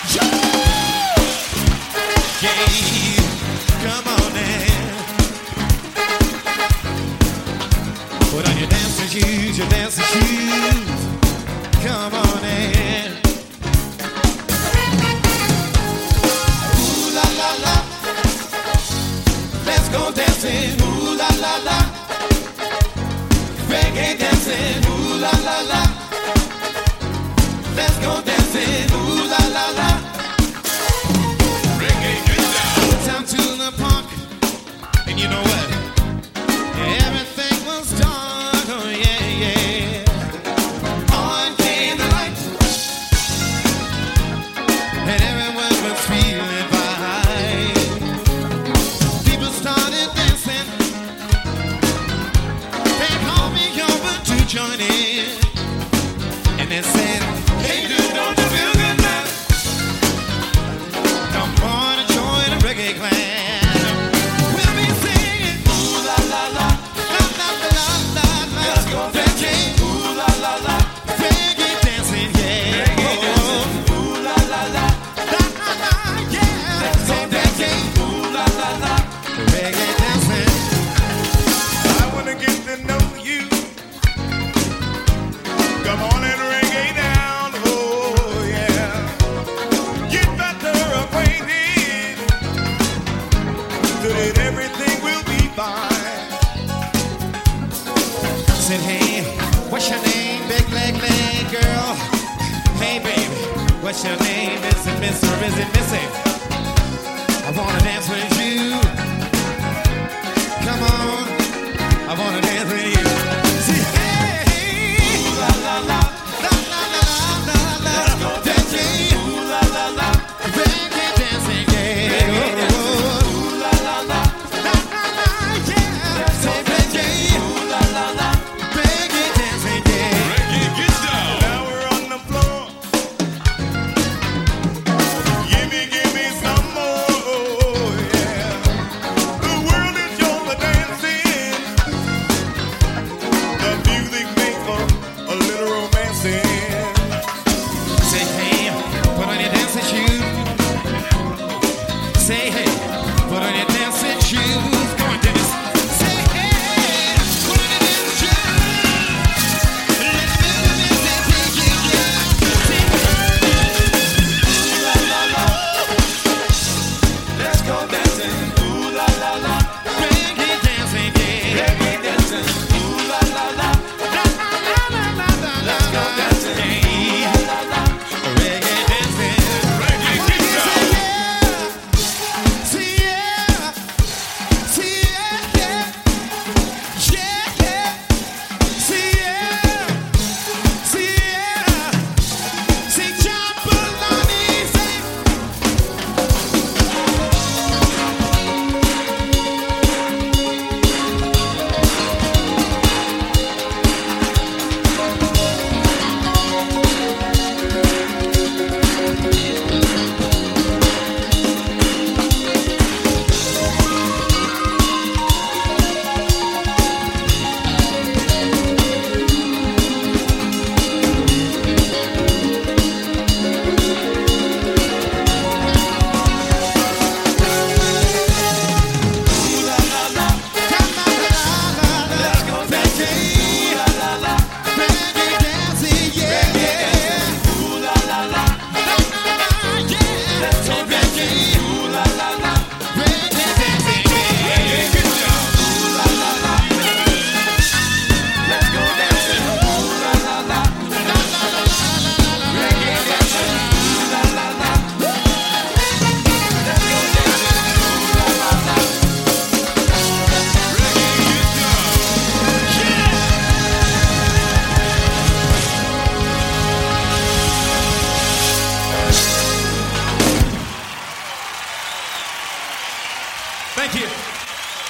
Come on and put on your dancing shoes, your dancing shoes. Come on in. Ooh la la la. Let's go dancing. Ooh la la la. Reggae dancing. Ooh la la la. Let's go dancing. Ooh la la la. Reggae get down. Down to the park. And you know what? Everything was dark. Oh yeah, yeah. On came the lights, and everyone was feeling fine. People started dancing. They called me over to join in, and they said, "Hey, dude, don't you feel good now? Come on and join the reggae clan. We'll be singing ooh la la la, la la la la la. Let's go dancing, ooh la la la." Reggae dancing, yeah. Reggae dancing, ooh la la la, la la la, yeah. Let's go dancing, ooh la la la. Reggae dancing. I wanna get to know you. Come on and reggae down, oh yeah. Get better acquainted, so that everything will be fine. Said, hey, what's your name, big leg girl? Hey, baby, what's your name? Is it Miss or is it Missy? I wanna dance with you. Come on, I wanna dance with you.